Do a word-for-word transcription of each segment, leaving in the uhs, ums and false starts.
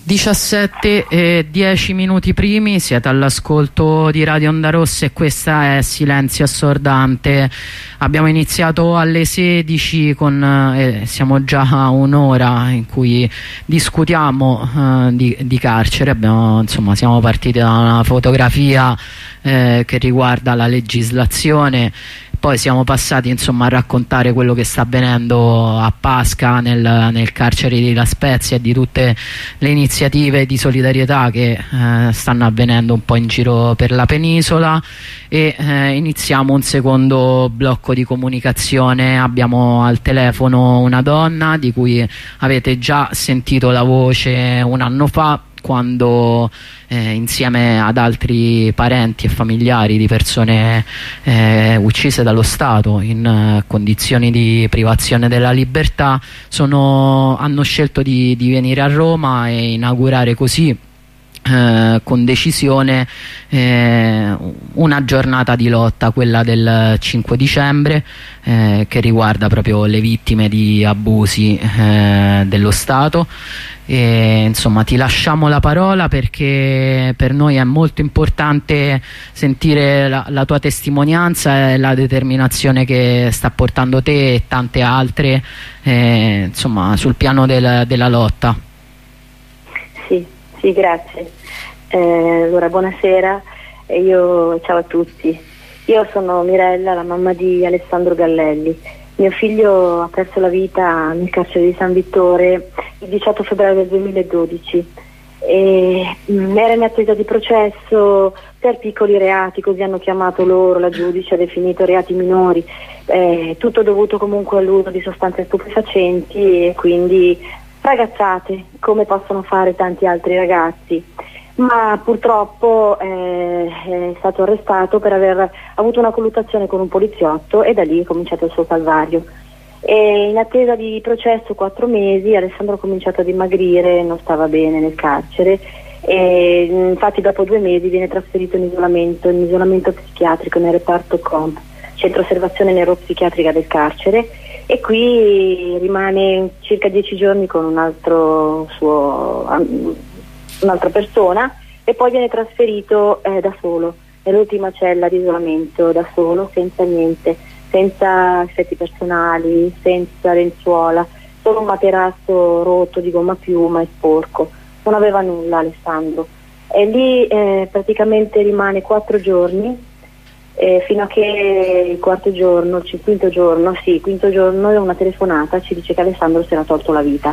diciassette e dieci minuti primi, siete all'ascolto di Radio Onda Rossa e questa è Silenzio Assordante. Abbiamo iniziato alle sedici con, eh, siamo già a un'ora in cui discutiamo eh, di, di carcere. Abbiamo, insomma, siamo partiti da una fotografia eh, che riguarda la legislazione. Poi siamo passati, insomma, a raccontare quello che sta avvenendo a Pasca nel, nel carcere di La Spezia e di tutte le iniziative di solidarietà che eh, stanno avvenendo un po' in giro per la penisola, e eh, iniziamo un secondo blocco di comunicazione. Abbiamo al telefono una donna di cui avete già sentito la voce un anno fa, quando eh, insieme ad altri parenti e familiari di persone eh, uccise dallo Stato in eh, condizioni di privazione della libertà sono, hanno scelto di, di venire a Roma e inaugurare così Eh, con decisione eh, una giornata di lotta, quella del cinque dicembre, eh, che riguarda proprio le vittime di abusi eh, dello Stato. E, insomma, ti lasciamo la parola perché per noi è molto importante sentire la, la tua testimonianza e la determinazione che sta portando te e tante altre eh, insomma, sul piano del, della lotta. Sì, sì, grazie. Eh, allora, buonasera, e io, ciao a tutti. Io sono Mirella, la mamma di Alessandro Gallelli. Mio figlio ha perso la vita nel carcere di San Vittore il diciotto febbraio del duemiladodici e mh, era in attesa di processo per piccoli reati, così hanno chiamato loro, la giudice ha definito reati minori, eh, tutto dovuto comunque all'uso di sostanze stupefacenti e quindi ragazzate, come possono fare tanti altri ragazzi. Ma purtroppo eh, è stato arrestato per aver avuto una colluttazione con un poliziotto e da lì è cominciato il suo calvario. E in attesa di processo quattro mesi Alessandro ha cominciato a dimagrire, non stava bene nel carcere e infatti dopo due mesi viene trasferito in isolamento, in isolamento psichiatrico nel reparto C O M P, centro osservazione neuropsichiatrica del carcere, e qui rimane circa dieci giorni con un altro suo un'altra persona e poi viene trasferito eh, da solo nell'ultima cella di isolamento, da solo, senza niente, senza effetti personali, senza lenzuola, solo un materasso rotto di gomma piuma e sporco, non aveva nulla Alessandro, e lì eh, praticamente rimane quattro giorni eh, fino a che il quarto giorno, il quinto giorno, sì, il quinto giorno una telefonata ci dice che Alessandro si era tolto la vita.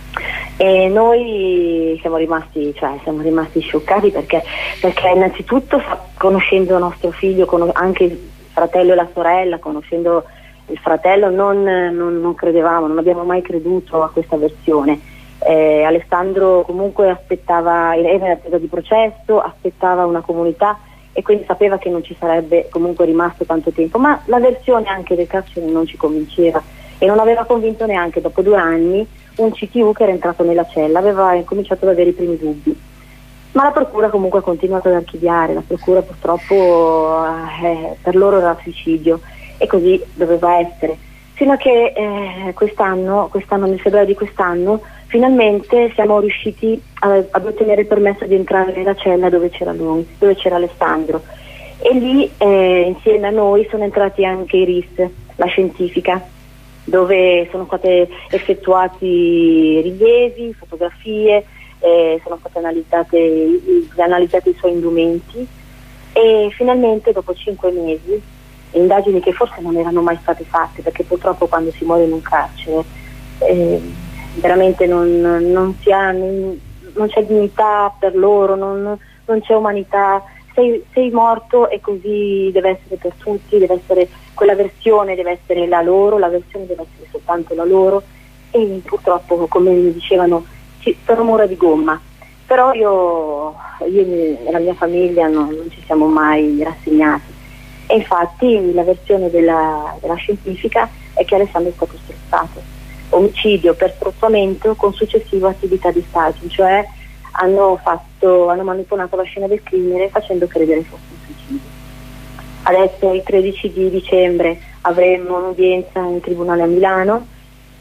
E noi siamo rimasti, cioè, siamo rimasti scioccati perché, perché innanzitutto, conoscendo nostro figlio, con anche il fratello e la sorella, conoscendo il fratello, non, non, non credevamo, non abbiamo mai creduto a questa versione. Eh, Alessandro comunque aspettava, era in attesa di processo, aspettava una comunità e quindi sapeva che non ci sarebbe comunque rimasto tanto tempo, ma la versione anche del carcere non ci convinceva e non aveva convinto neanche dopo due anni un C T U che era entrato nella cella, aveva cominciato ad avere i primi dubbi, ma la procura comunque ha continuato ad archiviare, la procura purtroppo eh, per loro era suicidio e così doveva essere, fino a che eh, quest'anno, quest'anno nel febbraio di quest'anno finalmente siamo riusciti a, ad ottenere il permesso di entrare nella cella dove c'era lui, dove c'era Alessandro, e lì eh, insieme a noi sono entrati anche i R I S, la scientifica, dove sono state effettuati rilievi, fotografie, eh, sono state analizzate, analizzati i suoi indumenti e finalmente dopo cinque mesi, indagini che forse non erano mai state fatte, perché purtroppo quando si muore in un carcere eh, veramente non, non, si ha, non, non c'è dignità per loro, non, non c'è umanità, sei, sei morto e così deve essere per tutti, deve essere quella versione, deve essere la loro, la versione deve essere soltanto la loro e purtroppo, come mi dicevano, ci, per rumore di gomma. Però io, io e la mia famiglia non, non ci siamo mai rassegnati e infatti la versione della, della scientifica è che Alessandro è stato strozzato, omicidio per strozzamento con successiva attività di staging, cioè hanno, fatto, hanno manipolato la scena del crimine facendo credere fosse un suicidio. Adesso il tredici di dicembre avremo un'udienza in tribunale a Milano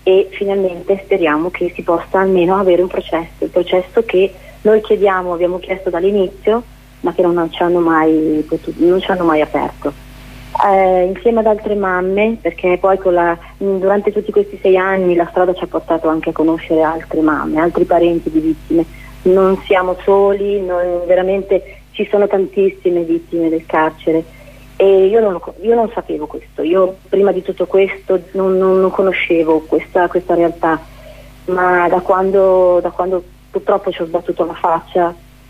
e finalmente speriamo che si possa almeno avere un processo, il processo che noi chiediamo, abbiamo chiesto dall'inizio, ma che non ci hanno mai, potuto, non ci hanno mai aperto. Eh, insieme ad altre mamme, perché poi con la, durante tutti questi sei anni la strada ci ha portato anche a conoscere altre mamme, altri parenti di vittime. Non siamo soli, non, veramente ci sono tantissime vittime del carcere e io non, lo, io non sapevo questo, io prima di tutto questo non, non, non conoscevo questa, questa realtà, ma da quando, da quando purtroppo ci ho sbattuto la faccia,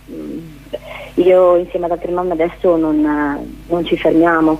io insieme ad altre mamme adesso non, non ci fermiamo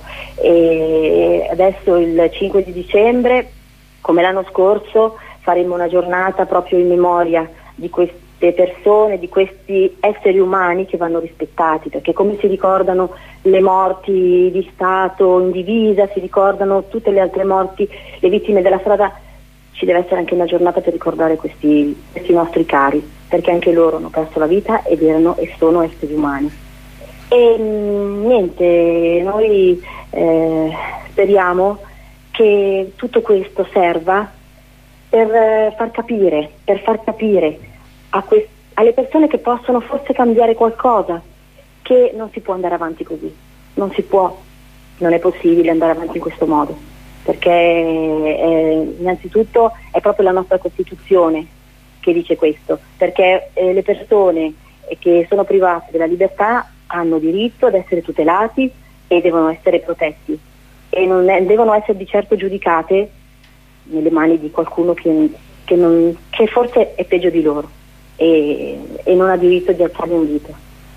e adesso il cinque di dicembre, come l'anno scorso, faremo una giornata proprio in memoria di queste persone, di questi esseri umani che vanno rispettati, perché come si ricordano le morti di Stato in divisa, si ricordano tutte le altre morti, le vittime della strada, ci deve essere anche una giornata per ricordare questi, questi nostri cari, perché anche loro hanno perso la vita ed erano e sono esseri umani. E mh, niente, noi eh, speriamo che tutto questo serva per eh, far capire, per far capire a quest- alle persone che possono forse cambiare qualcosa, che non si può andare avanti così, non si può, non è possibile andare avanti in questo modo, perché eh, innanzitutto è proprio la nostra Costituzione che dice questo, perché eh, le persone che sono private della libertà hanno diritto ad essere tutelati e devono essere protetti e non è, devono essere di certo giudicate nelle mani di qualcuno che, che, non, che forse è peggio di loro e, e non ha diritto di alzare un dito.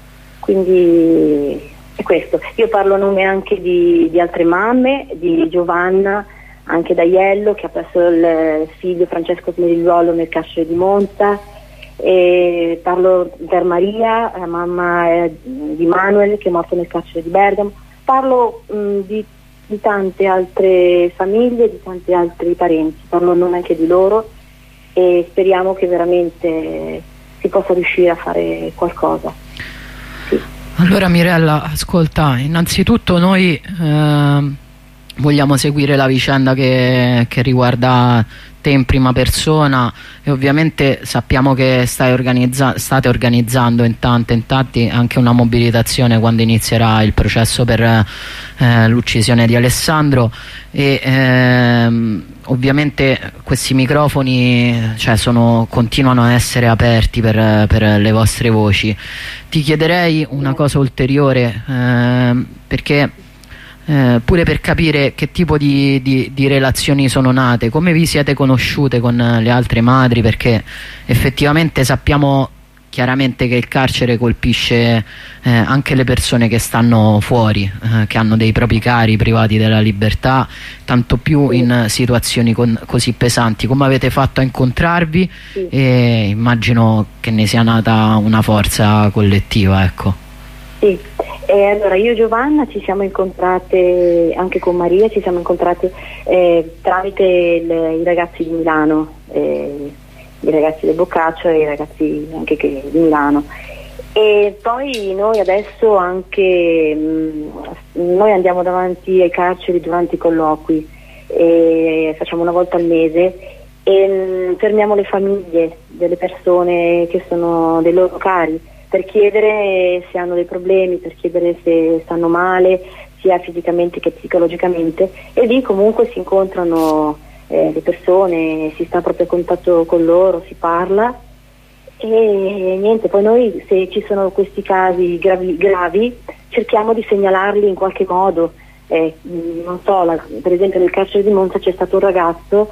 Quindi è questo. Io parlo a nome anche di, di altre mamme, di Giovanna, anche da Iello, che ha perso il figlio Francesco Smerigliuolo nel carcere di Monza, e parlo per Maria, la mamma di Manuel, che è morto nel carcere di Bergamo. Parlo mh, di, di tante altre famiglie, di tanti altri parenti, parlo a nome anche di loro e speriamo che veramente si possa riuscire a fare qualcosa. Sì. Allora Mirella, ascolta, innanzitutto noi eh, vogliamo seguire la vicenda che, che riguarda te in prima persona e ovviamente sappiamo che stai organizza state organizzando in tante in tanti anche una mobilitazione quando inizierà il processo per eh, l'uccisione di Alessandro e ehm, ovviamente questi microfoni cioè, sono, continuano a essere aperti per, per le vostre voci. Ti chiederei una cosa ulteriore eh, perché Eh, pure per capire che tipo di, di, di relazioni sono nate, come vi siete conosciute con le altre madri, perché effettivamente sappiamo chiaramente che il carcere colpisce eh, anche le persone che stanno fuori, eh, che hanno dei propri cari privati della libertà, tanto più in situazioni con, così pesanti. Come avete fatto a incontrarvi? Sì. E immagino che ne sia nata una forza collettiva, ecco. Sì. E allora io e Giovanna ci siamo incontrate, anche con Maria ci siamo incontrate eh, tramite il, i ragazzi di Milano, eh, i ragazzi del Boccaccio e i ragazzi anche che, di Milano. E poi noi adesso anche mh, noi andiamo davanti ai carceri durante i colloqui, e facciamo una volta al mese e mh, fermiamo le famiglie delle persone che sono dei loro cari, per chiedere se hanno dei problemi, per chiedere se stanno male, sia fisicamente che psicologicamente, e lì comunque si incontrano eh, le persone, si sta proprio a contatto con loro, si parla e niente, poi noi se ci sono questi casi gravi, gravi cerchiamo di segnalarli in qualche modo, eh, non so, la, per esempio nel carcere di Monza c'è stato un ragazzo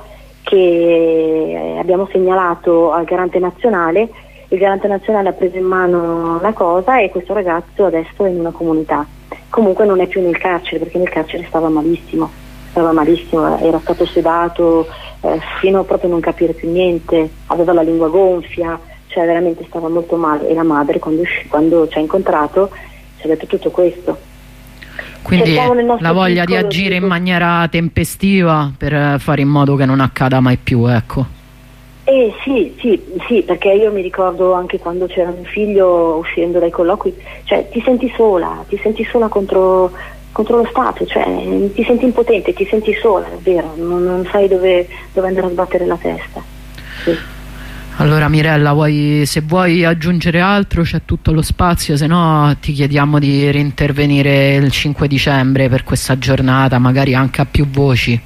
che abbiamo segnalato al Garante Nazionale. Il Garante Nazionale ha preso in mano la cosa e questo ragazzo adesso è in una comunità. Comunque non è più nel carcere, perché nel carcere stava malissimo, stava malissimo, era stato sedato eh, fino a proprio non capire più niente, aveva la lingua gonfia, cioè veramente stava molto male. E la madre quando, quando ci ha incontrato ci ha detto tutto questo. Quindi la voglia di agire in maniera tempestiva per fare in modo che non accada mai più, ecco. Eh sì, sì, sì, perché io mi ricordo anche quando c'era mio figlio uscendo dai colloqui, cioè ti senti sola, ti senti sola contro, contro lo Stato, cioè ti senti impotente, ti senti sola, davvero, non, non sai dove, dove andare a sbattere la testa. Sì. Allora Mirella, vuoi, se vuoi aggiungere altro c'è tutto lo spazio, se no ti chiediamo di rintervenire il cinque dicembre per questa giornata, magari anche a più voci.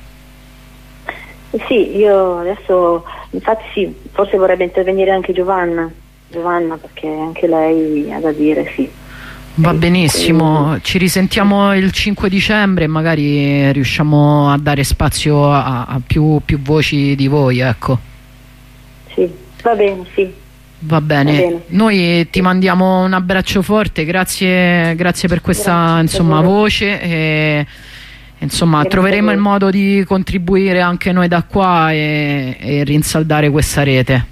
Sì, io adesso, infatti sì, forse vorrebbe intervenire anche Giovanna, Giovanna perché anche lei ha da dire, sì. Va benissimo, ci risentiamo il cinque dicembre e magari riusciamo a dare spazio a, a più, più voci di voi, ecco. Sì, va bene, sì. Va bene, va bene. Noi ti mandiamo un abbraccio forte, grazie, grazie per questa grazie, insomma, voce e insomma grazie, troveremo il modo di contribuire anche noi da qua e, e rinsaldare questa rete.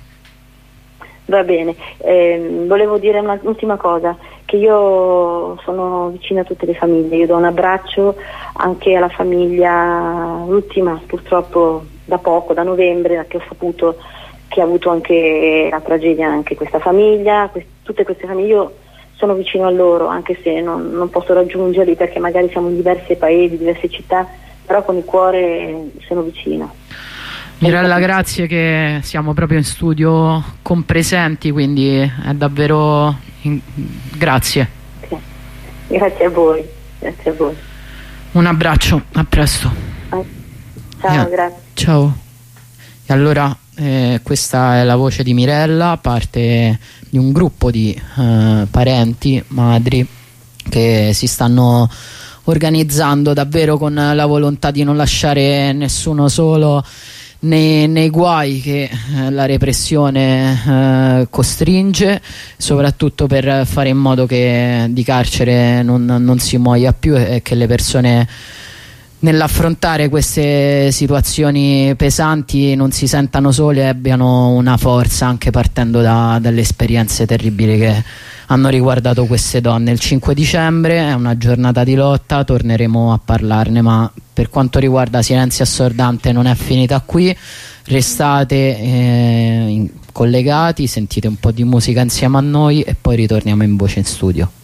Va bene, eh, volevo dire un'ultima cosa, che io sono vicina a tutte le famiglie, io do un abbraccio anche alla famiglia, l'ultima purtroppo da poco, da novembre, che ho saputo che ha avuto anche la tragedia anche questa famiglia, quest tutte queste famiglie, io sono vicino a loro, anche se non, non posso raggiungerli perché magari siamo in diversi paesi, diverse città, però con il cuore sono vicina. Mirella, grazie che siamo proprio in studio compresenti, quindi è davvero in... grazie. Sì. Grazie a voi, grazie a voi. Un abbraccio, a presto. Ciao, eh, grazie. Ciao. E allora eh, questa è la voce di Mirella, parte di un gruppo di eh, parenti, madri che si stanno organizzando davvero con la volontà di non lasciare nessuno solo Nei, nei guai che eh, la repressione eh, costringe, soprattutto per fare in modo che di carcere non, non si muoia più e che le persone nell'affrontare queste situazioni pesanti non si sentano sole e abbiano una forza, anche partendo da, dalle esperienze terribili che hanno riguardato queste donne. Il cinque dicembre è una giornata di lotta, torneremo a parlarne, ma per quanto riguarda Silenzio Assordante non è finita qui, restate eh, in, collegati, sentite un po' di musica insieme a noi e poi ritorniamo in voce in studio.